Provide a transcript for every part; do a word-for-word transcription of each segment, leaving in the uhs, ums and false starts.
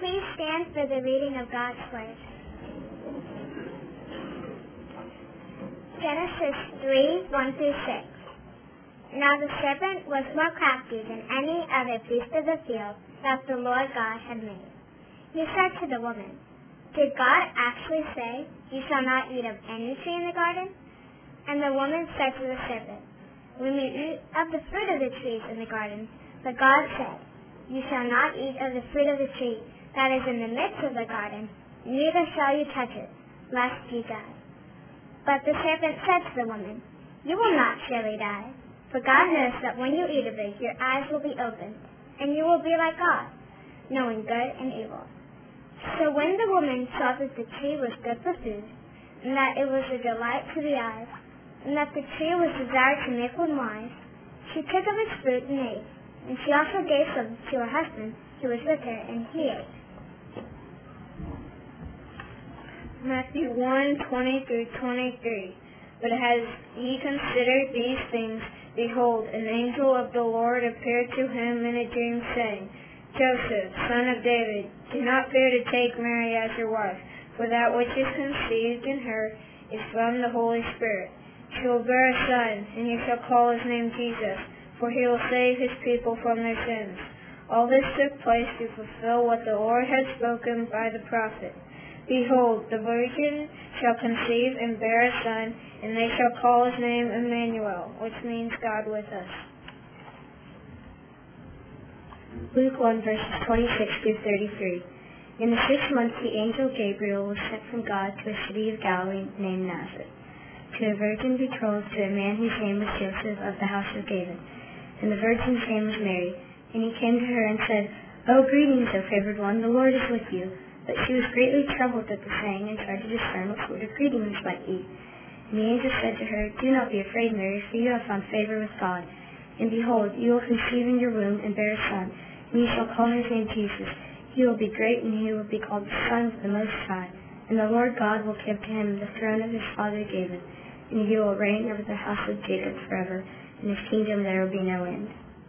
please stand for the reading of God's Word? Genesis three, one through six. Now the serpent was more crafty than any other beast of the field that the Lord God had made. He said to the woman, Did God actually say, You shall not eat of any tree in the garden? And the woman said to the serpent, We may eat of the fruit of the trees in the garden, but God said, You shall not eat of the fruit of the tree that is in the midst of the garden, neither shall you touch it, lest you die. But the serpent said to the woman, You will not surely die, for God knows that when you eat of it, your eyes will be opened, and you will be like God, knowing good and evil. So when the woman saw that the tree was good for food, and that it was a delight to the eyes, and that the tree was desired to make one wise, she took of its fruit and ate, and she also gave some to her husband who was with her, and he ate. Matthew one, twenty through twenty-three. But as he considered these things, behold, an angel of the Lord appeared to him in a dream, saying, Joseph, son of David, do not fear to take Mary as your wife, for that which is conceived in her is from the Holy Spirit. She will bear a son, and you shall call his name Jesus, for he will save his people from their sins. All this took place to fulfill what the Lord had spoken by the prophet. Behold, the virgin shall conceive and bear a son, and they shall call his name Emmanuel, which means God with us. Luke one, verses twenty-six through thirty-three. In the sixth month the angel Gabriel was sent from God to a city of Galilee named Nazareth, to a virgin betrothed to a man whose name was Joseph of the house of David. And the virgin's name was Mary. And he came to her and said, O greetings, O favored one, the Lord is with you. But she was greatly troubled at the saying, and tried to discern what sort of greeting this might be. And the angel said to her, Do not be afraid, Mary, for you have found favor with God. And behold, you will conceive in your womb and bear a son, and you shall call his name Jesus. He will be great, and he will be called the Son of the Most High. And the Lord God will give to him the throne of his father David, and he will reign over the house of Jacob forever. In his kingdom there will be no end.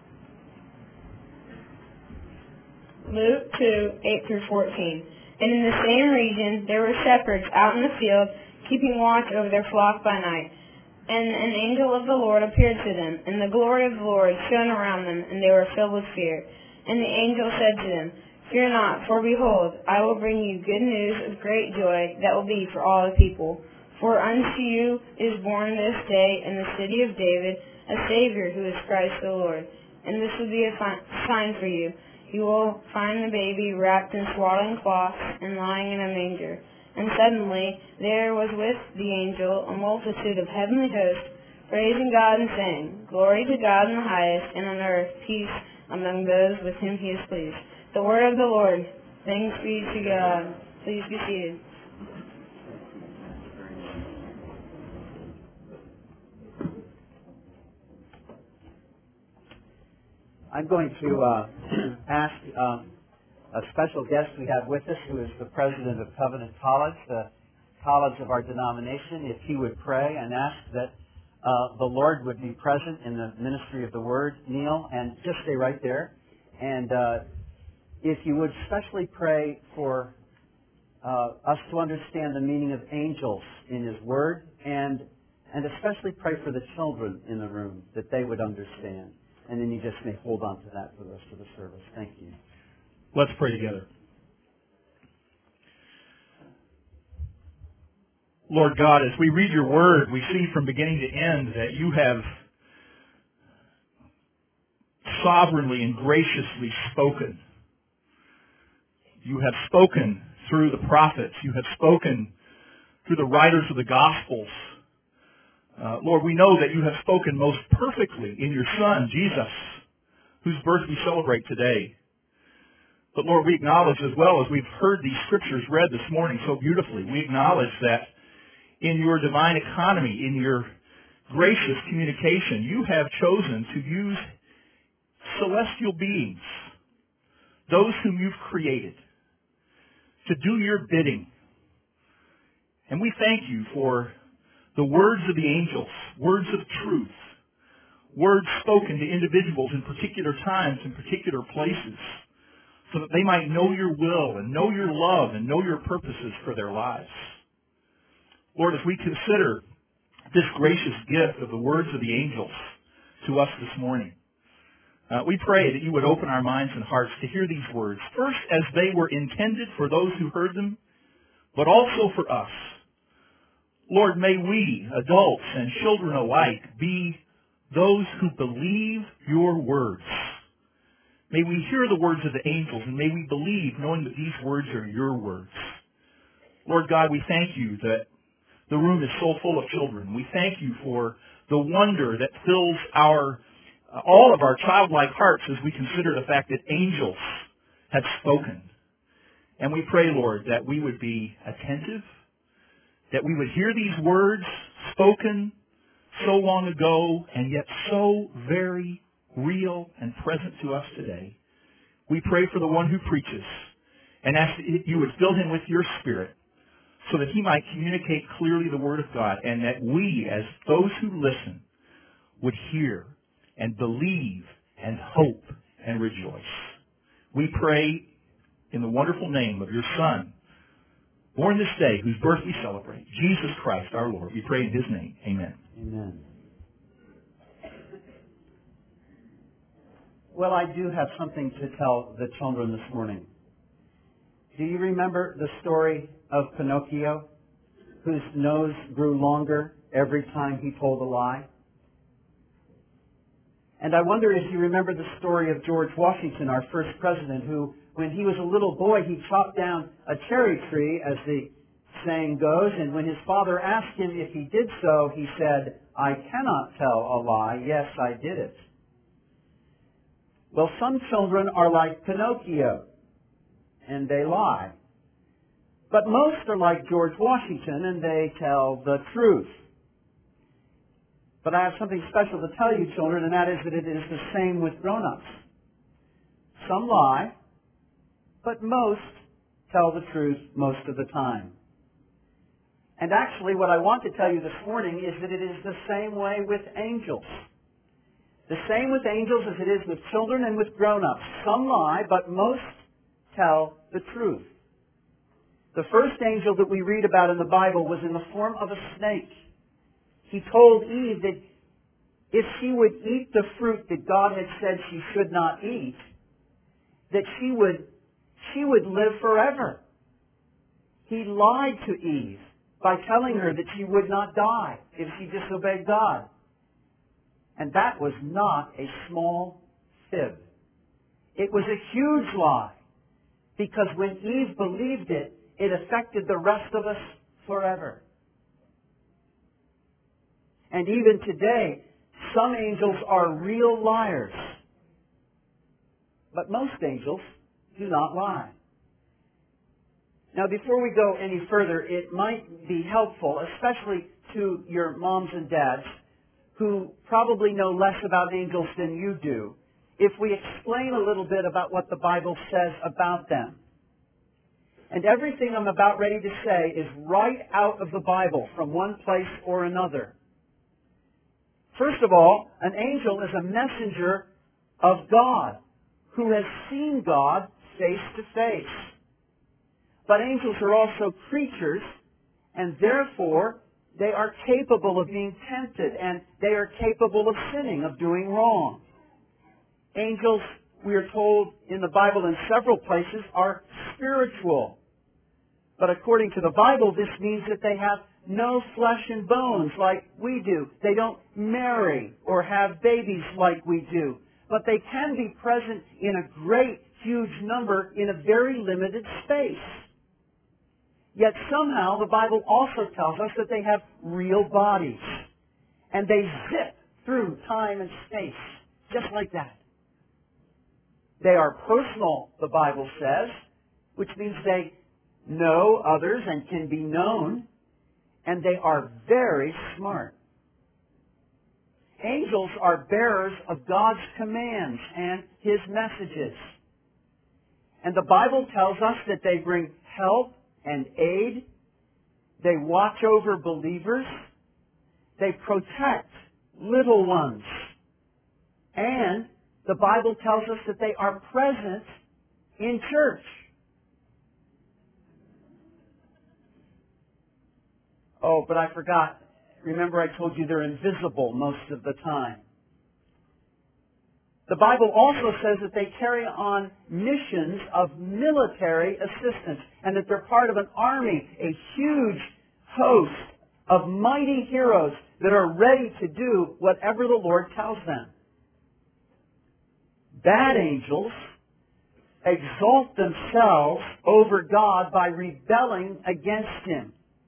Luke two, eight through fourteen. And in the same region there were shepherds out in the field, keeping watch over their flock by night. And an angel of the Lord appeared to them, and the glory of the Lord shone around them, and they were filled with fear. And the angel said to them, Fear not, for behold, I will bring you good news of great joy that will be for all the people. For unto you is born this day in the city of David a Savior, who is Christ the Lord. And this will be a sign for you. You will find the baby wrapped in swaddling cloths and lying in a manger. And suddenly there was with the angel a multitude of heavenly hosts, praising God and saying, Glory to God in the highest, and on earth peace among those with whom he is pleased. The word of the Lord. Thanks be to God. Please be seated. I'm going to uh, ask um, a special guest we have with us, who is the president of Covenant College, the college of our denomination, if he would pray and ask that uh, the Lord would be present in the ministry of the Word. Neil, and just stay right there. And uh, if you would especially pray for uh, us to understand the meaning of angels in His Word, and and especially pray for the children in the room, that they would understand. And then you just may hold on to that for the rest of the service. Thank you. Let's pray together. Lord God, as we read your word, we see from beginning to end that you have sovereignly and graciously spoken. You have spoken through the prophets. You have spoken through the writers of the Gospels. Uh, Lord, we know that you have spoken most perfectly in your Son, Jesus, whose birth we celebrate today. But Lord, we acknowledge as well, as we've heard these scriptures read this morning so beautifully, we acknowledge that in your divine economy, in your gracious communication, you have chosen to use celestial beings, those whom you've created, to do your bidding. And we thank you for the words of the angels, words of truth, words spoken to individuals in particular times, in particular places. so that they might know your will and know your love and know your purposes for their lives. Lord, as we consider this gracious gift of the words of the angels to us this morning, uh, we pray that you would open our minds and hearts to hear these words, first as they were intended for those who heard them, but also for us. Lord, may we, adults and children alike, be those who believe your words. May we hear the words of the angels, and may we believe, knowing that these words are your words. Lord God, we thank you that the room is so full of children. We thank you for the wonder that fills our uh, all of our childlike hearts as we consider the fact that angels have spoken. And we pray, Lord, that we would be attentive, that we would hear these words spoken so long ago and yet so very real and present to us today. We pray for the one who preaches and ask that you would fill him with your Spirit so that he might communicate clearly the Word of God, and that we, as those who listen, would hear and believe and hope and rejoice. We pray in the wonderful name of your Son, born this day, whose birth we celebrate, Jesus Christ our Lord. We pray in his name. Amen. Amen. Well, I do have something to tell the children this morning. Do you remember the story of Pinocchio, whose nose grew longer every time he told a lie? And I wonder if you remember the story of George Washington, our first president, who, when he was a little boy, he chopped down a cherry tree, as the saying goes, and when his father asked him if he did so, he said, "I cannot tell a lie. Yes, I did it." Well, some children are like Pinocchio, and they lie. But most are like George Washington, and they tell the truth. But I have something special to tell you, children, and that is that it is the same with grown-ups. Some lie, but most tell the truth most of the time. And actually, what I want to tell you this morning is that it is the same way with angels. The same with angels as it is with children and with grown-ups. Some lie, but most tell the truth. The first angel that we read about in the Bible was in the form of a snake. He told Eve that if she would eat the fruit that God had said she should not eat, that she would, she would live forever. He lied to Eve by telling her that she would not die if she disobeyed God. And that was not a small fib. It was a huge lie, because when Eve believed it, it affected the rest of us forever. And even today, some angels are real liars. But most angels do not lie. Now, before we go any further, it might be helpful, especially to your moms and dads, who probably know less about angels than you do, if we explain a little bit about what the Bible says about them. And everything I'm about ready to say is right out of the Bible from one place or another. First of all, an angel is a messenger of God who has seen God face to face. But angels are also creatures, and therefore they are capable of being tempted, and they are capable of sinning, of doing wrong. Angels, we are told in the Bible in several places, are spiritual. But according to the Bible, this means that they have no flesh and bones like we do. They don't marry or have babies like we do. But they can be present in a great, huge number in a very limited space. Yet somehow the Bible also tells us that they have real bodies. And they zip through time and space, just like that. They are personal, the Bible says, which means they know others and can be known. And they are very smart. Angels are bearers of God's commands and His messages. And the Bible tells us that they bring help and aid. They watch over believers. They protect little ones. And the Bible tells us that they are present in church. Oh, but I forgot. Remember I told you they're invisible most of the time. The Bible also says that they carry on missions of military assistance and that they're part of an army, a huge host of mighty heroes that are ready to do whatever the Lord tells them. Bad angels exalt themselves over God by rebelling against Him.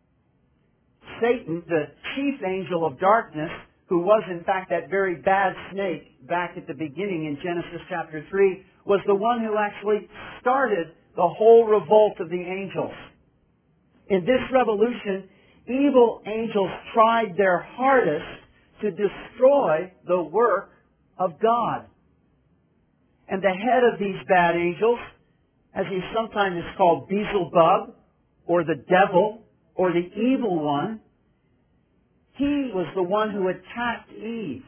Satan, the chief angel of darkness, who was in fact that very bad snake back at the beginning in Genesis chapter three, was the one who actually started the whole revolt of the angels. In this revolution, evil angels tried their hardest to destroy the work of God. And the head of these bad angels, as he sometimes is called Beelzebub, or the devil, or the evil one, he was the one who attacked Eve.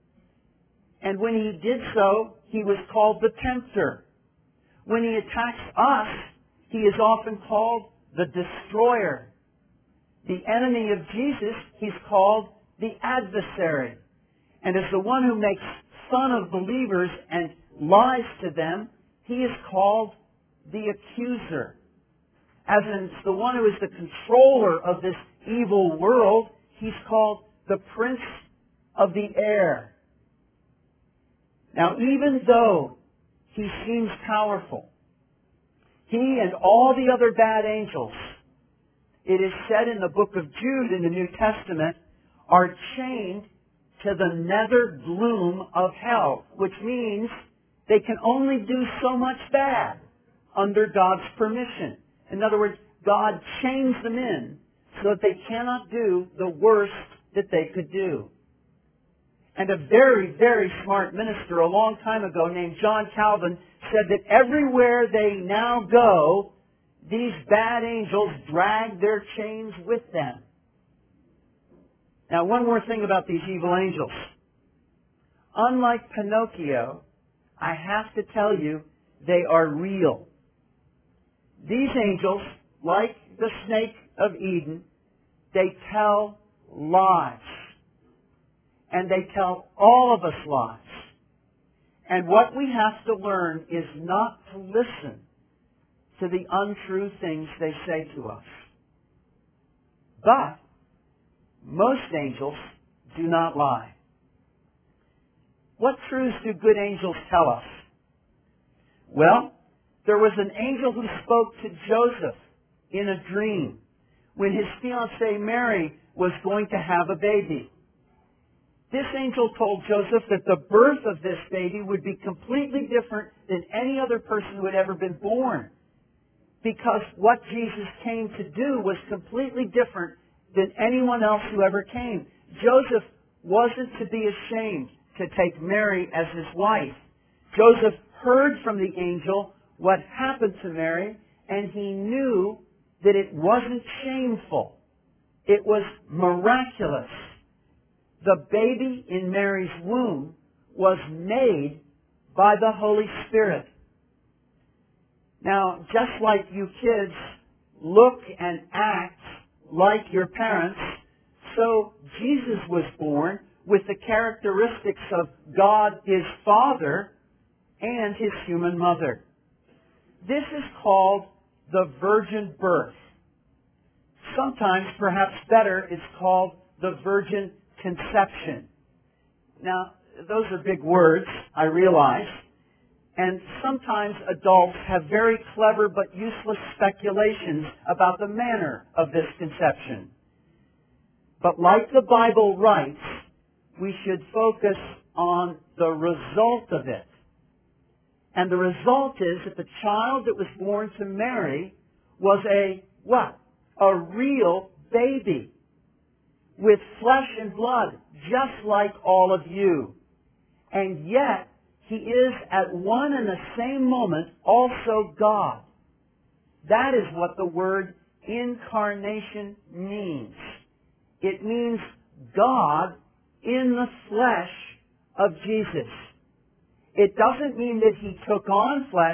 And when he did so, he was called the tempter. When he attacks us, he is often called the destroyer. The enemy of Jesus, he's called the adversary. And as the one who makes fun of believers and lies to them, he is called the accuser. As in, it's the one who is the controller of this evil world, he's called the prince of the air. Now, even though he seems powerful, he and all the other bad angels, it is said in the book of Jude in the New Testament, are chained to the nether gloom of hell, which means they can only do so much bad under God's permission. In other words, God chains them in so that they cannot do the worst that they could do. And a very, very smart minister a long time ago named John Calvin said that everywhere they now go, these bad angels drag their chains with them. Now, one more thing about these evil angels. Unlike Pinocchio, I have to tell you, they are real. These angels, like the snake of Eden, they tell lies. And they tell all of us lies. And what we have to learn is not to listen to the untrue things they say to us. But most angels do not lie. What truths do good angels tell us? Well, there was an angel who spoke to Joseph in a dream when his fiancée Mary was going to have a baby. This angel told Joseph that the birth of this baby would be completely different than any other person who had ever been born, because what Jesus came to do was completely different than anyone else who ever came. Joseph wasn't to be ashamed to take Mary as his wife. Joseph heard from the angel what happened to Mary, and he knew that it wasn't shameful. It was miraculous. The baby in Mary's womb was made by the Holy Spirit. Now, just like you kids look and act like your parents, so Jesus was born with the characteristics of God, His Father, and His human mother. This is called the virgin birth. Sometimes, perhaps better, it's called the virgin conception. Now, those are big words, I realize, and sometimes adults have very clever but useless speculations about the manner of this conception. But like the Bible writes, we should focus on the result of it. And the result is that the child that was born to Mary was a, what? A real baby with flesh and blood, just like all of you. And yet, he is at one and the same moment also God. That is what the word incarnation means. It means God in the flesh of Jesus. It doesn't mean that he took on flesh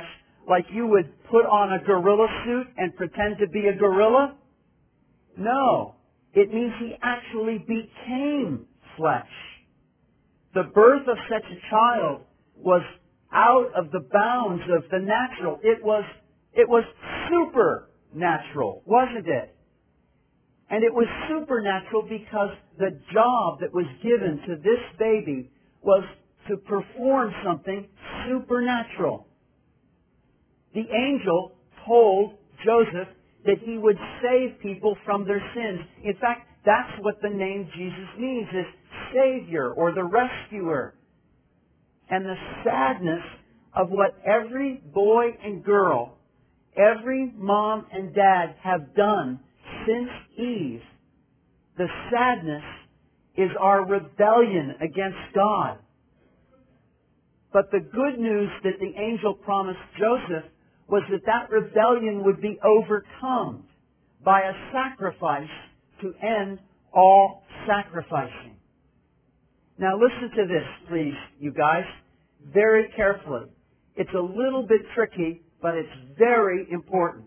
like you would put on a gorilla suit and pretend to be a gorilla. No. It means he actually became flesh. The birth of such a child was out of the bounds of the natural. It was, it was supernatural, wasn't it? And it was supernatural because the job that was given to this baby was to perform something supernatural. The angel told Joseph that he would save people from their sins. In fact, that's what the name Jesus means, is Savior or the Rescuer. And the sadness of what every boy and girl, every mom and dad have done since Eve, the sadness is our rebellion against God. But the good news that the angel promised Joseph was that that rebellion would be overcome by a sacrifice to end all sacrificing. Now listen to this, please, you guys, very carefully. It's a little bit tricky, but it's very important.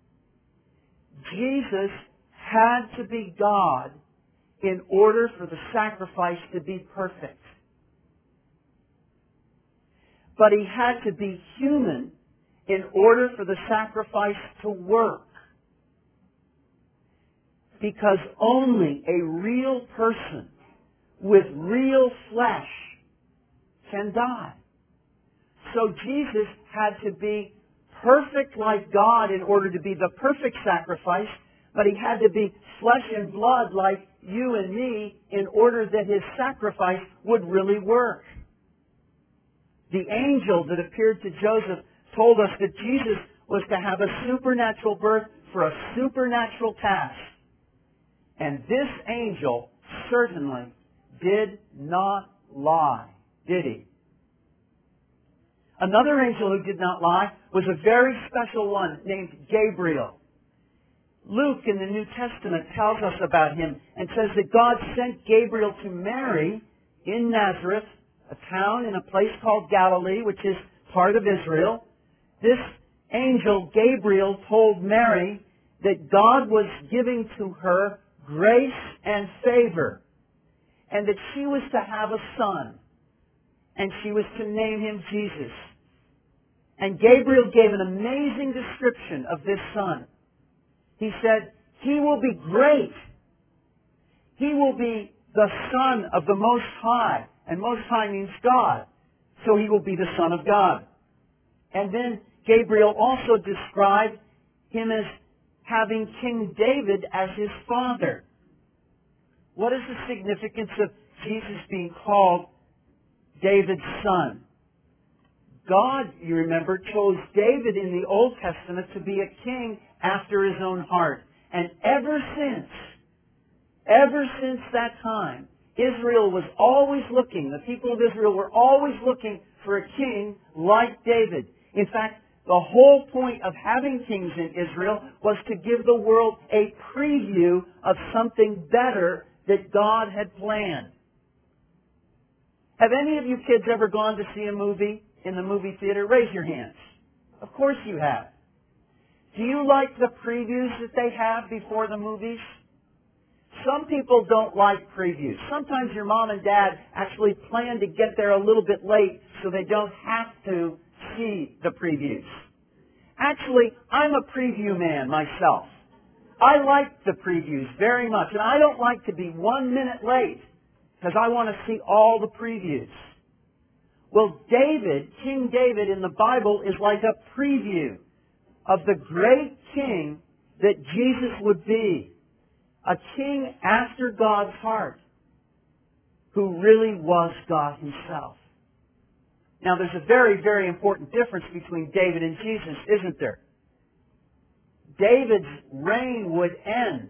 Jesus had to be God in order for the sacrifice to be perfect. But he had to be human in order for the sacrifice to work. Because only a real person with real flesh can die. So Jesus had to be perfect like God in order to be the perfect sacrifice, but he had to be flesh and blood like you and me in order that his sacrifice would really work. The angel that appeared to Joseph told us that Jesus was to have a supernatural birth for a supernatural task. And this angel certainly did not lie, did he? Another angel who did not lie was a very special one named Gabriel. Luke in the New Testament tells us about him and says that God sent Gabriel to Mary in Nazareth, a town in a place called Galilee, which is part of Israel. This angel, Gabriel, told Mary that God was giving to her grace and favor, and that she was to have a son, and she was to name him Jesus. And Gabriel gave an amazing description of this son. He said, he will be great. He will be the Son of the Most High. And Most High means God. So he will be the Son of God. And then Gabriel also described him as having King David as his father. What is the significance of Jesus being called David's son? God, you remember, chose David in the Old Testament to be a king after his own heart. And ever since, ever since that time, Israel was always looking, the people of Israel were always looking for a king like David. In fact, the whole point of having kings in Israel was to give the world a preview of something better that God had planned. Have any of you kids ever gone to see a movie in the movie theater? Raise your hands. Of course you have. Do you like the previews that they have before the movies? Some people don't like previews. Sometimes your mom and dad actually plan to get there a little bit late so they don't have to see the previews. Actually, I'm a preview man myself. I like the previews very much, and I don't like to be one minute late because I want to see all the previews. Well, David, King David in the Bible is like a preview of the great king that Jesus would be. A king after God's heart who really was God himself. Now, there's a very, very important difference between David and Jesus, isn't there? David's reign would end,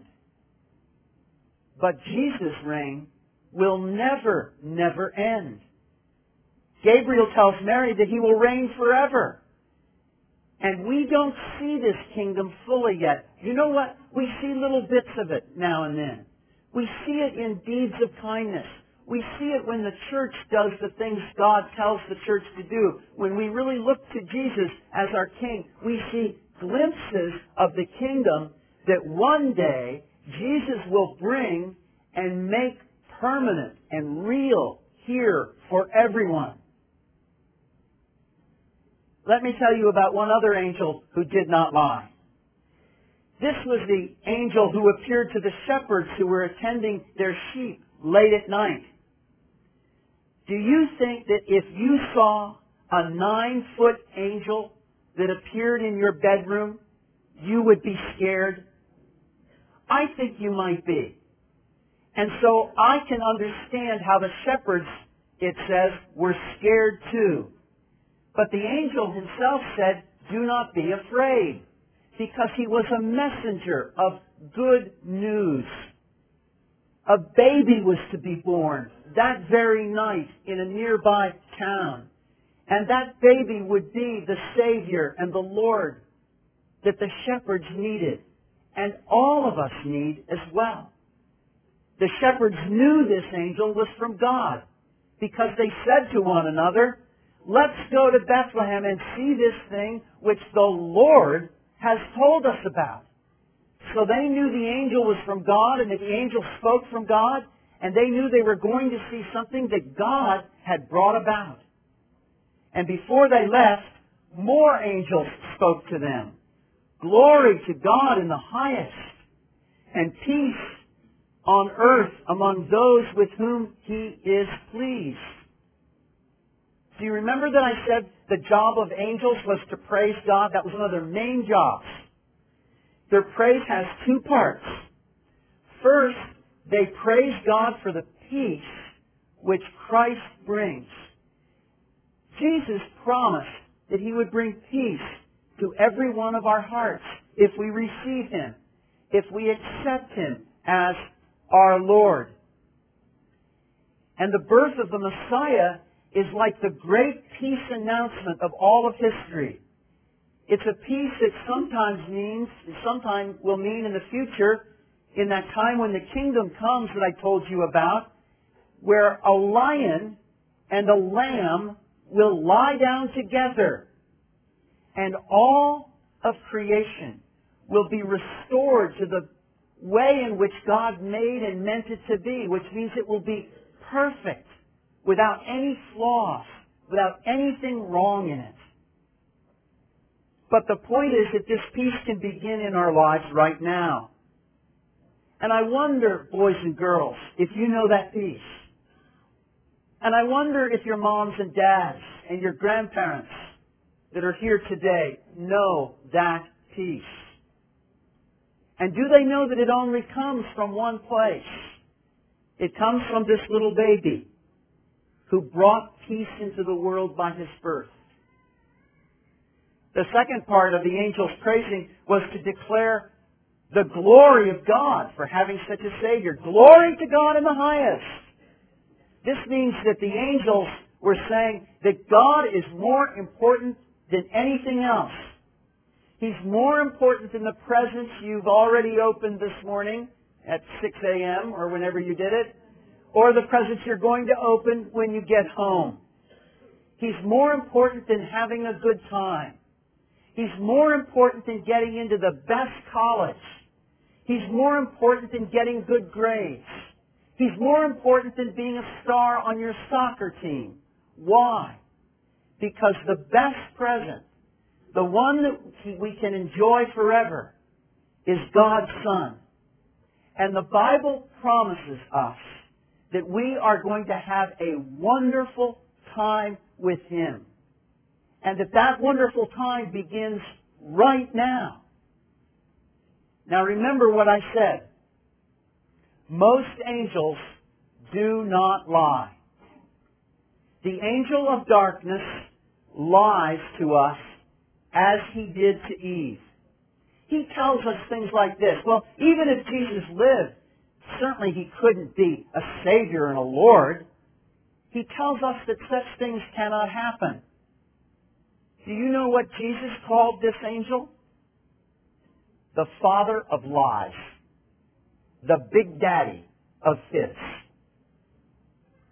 but Jesus' reign will never, never end. Gabriel tells Mary that he will reign forever. And we don't see this kingdom fully yet. You know what? We see little bits of it now and then. We see it in deeds of kindness. We see it when the church does the things God tells the church to do. When we really look to Jesus as our King, we see glimpses of the kingdom that one day Jesus will bring and make permanent and real here for everyone. Let me tell you about one other angel who did not lie. This was the angel who appeared to the shepherds who were attending their sheep late at night. Do you think that if you saw a nine-foot angel that appeared in your bedroom, you would be scared? I think you might be. And so I can understand how the shepherds, it says, were scared too. But the angel himself said, do not be afraid, because he was a messenger of good news. A baby was to be born that very night in a nearby town. And that baby would be the Savior and the Lord that the shepherds needed. And all of us need as well. The shepherds knew this angel was from God, because they said to one another, let's go to Bethlehem and see this thing which the Lord has told us about. So they knew the angel was from God, and that the angel spoke from God, and they knew they were going to see something that God had brought about. And before they left, more angels spoke to them. Glory to God in the highest, and peace on earth among those with whom He is pleased. Do you remember that I said the job of angels was to praise God? That was one of their main jobs. Their praise has two parts. First, they praise God for the peace which Christ brings. Jesus promised that He would bring peace to every one of our hearts if we receive Him, if we accept Him as our Lord. And the birth of the Messiah is like the great peace announcement of all of history. It's a peace that sometimes means, sometimes will mean in the future, in that time when the kingdom comes that I told you about, where a lion and a lamb will lie down together, and all of creation will be restored to the way in which God made and meant it to be, which means it will be perfect, without any flaws, without anything wrong in it. But the point is that this peace can begin in our lives right now. And I wonder, boys and girls, if you know that peace. And I wonder if your moms and dads and your grandparents that are here today know that peace. And do they know that it only comes from one place? It comes from this little baby who brought peace into the world by His birth. The second part of the angels' praising was to declare the glory of God for having such a Savior. Glory to God in the highest. This means that the angels were saying that God is more important than anything else. He's more important than the presents you've already opened this morning at six a.m. or whenever you did it, or the presents you're going to open when you get home. He's more important than having a good time. He's more important than getting into the best college. He's more important than getting good grades. He's more important than being a star on your soccer team. Why? Because the best present, the one that we can enjoy forever, is God's Son. And the Bible promises us that we are going to have a wonderful time with Him. And that that wonderful time begins right now. Now remember what I said. Most angels do not lie. The angel of darkness lies to us as he did to Eve. He tells us things like this. Well, even if Jesus lived, certainly He couldn't be a Savior and a Lord. He tells us that such things cannot happen. Do you know what Jesus called this angel? The father of lies. The big daddy of fibs.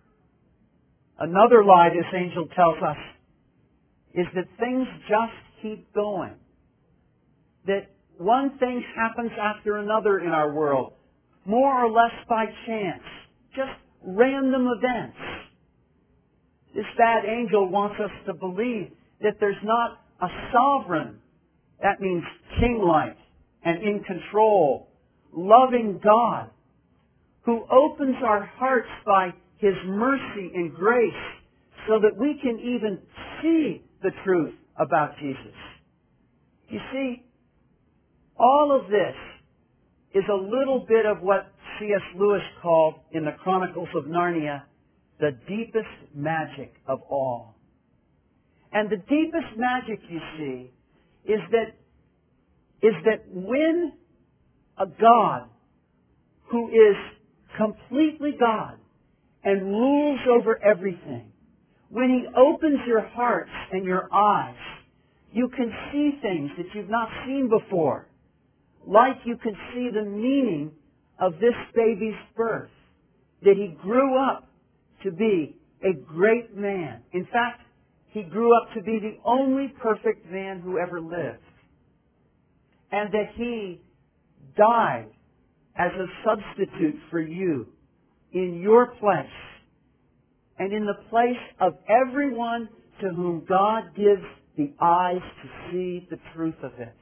Another lie this angel tells us is that things just keep going. That one thing happens after another in our world, more or less by chance. Just random events. This bad angel wants us to believe that there's not a sovereign, that means king-like and in control, loving God who opens our hearts by His mercy and grace so that we can even see the truth about Jesus. You see, all of this is a little bit of what C S Lewis called in the Chronicles of Narnia the deepest magic of all. And the deepest magic, you see, is that is that when a God who is completely God and rules over everything, when He opens your hearts and your eyes, you can see things that you've not seen before. Like you can see the meaning of this baby's birth, that he grew up to be a great man. In fact, he grew up to be the only perfect man who ever lived. And that he died as a substitute for you in your place and in the place of everyone to whom God gives the eyes to see the truth of it.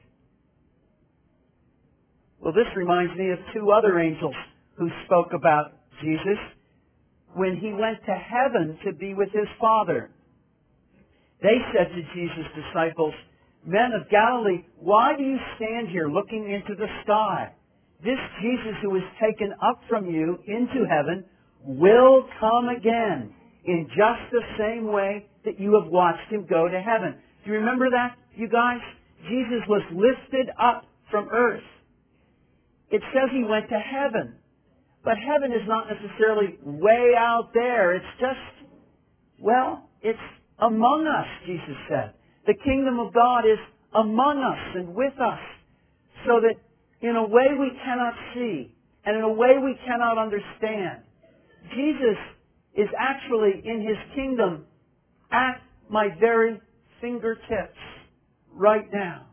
Well, this reminds me of two other angels who spoke about Jesus when He went to heaven to be with His Father. They said to Jesus' disciples, "Men of Galilee, why do you stand here looking into the sky? This Jesus who is taken up from you into heaven will come again in just the same way that you have watched Him go to heaven." Do you remember that, you guys? Jesus was lifted up from earth. It says He went to heaven. But heaven is not necessarily way out there. It's just, well, it's among us, Jesus said. The kingdom of God is among us and with us, so that in a way we cannot see and in a way we cannot understand, Jesus is actually in His kingdom at my very fingertips right now.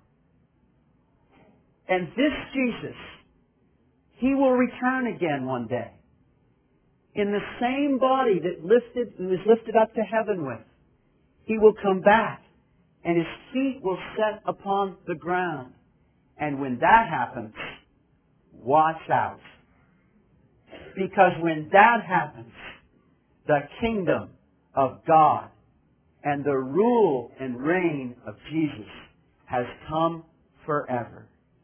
And this Jesus, He will return again one day in the same body that lifted, He was lifted up to heaven with. He will come back and His feet will set upon the ground. And when that happens, watch out. Because when that happens, the kingdom of God and the rule and reign of Jesus has come forever.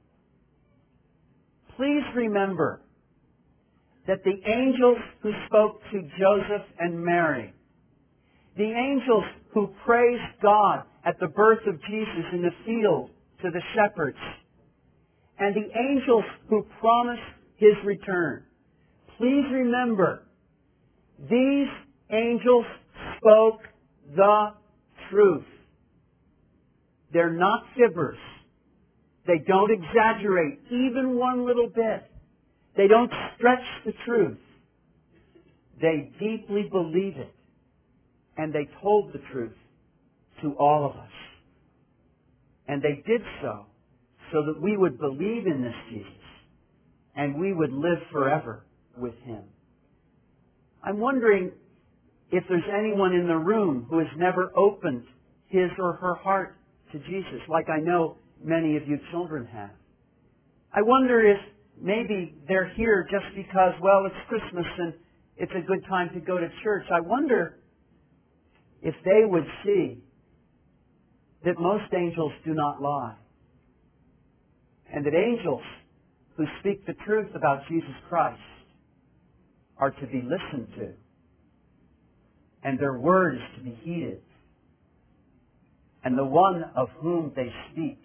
Please remember that the angels who spoke to Joseph and Mary, the angels who praised God at the birth of Jesus in the field to the shepherds, and the angels who promised His return, please remember, these angels spoke the truth. They're not fibbers. They don't exaggerate even one little bit. They don't stretch the truth. They deeply believe it. And they told the truth to all of us. And they did so so that we would believe in this Jesus and we would live forever with Him. I'm wondering if there's anyone in the room who has never opened his or her heart to Jesus, like I know many of you children have. I wonder if maybe they're here just because, well, it's Christmas and it's a good time to go to church. I wonder if they would see that most angels do not lie. And that angels who speak the truth about Jesus Christ are to be listened to. And their word is to be heeded. And the one of whom they speak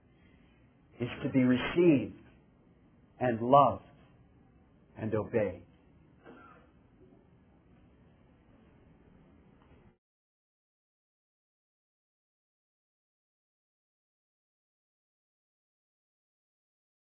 is to be received and loved and obeyed.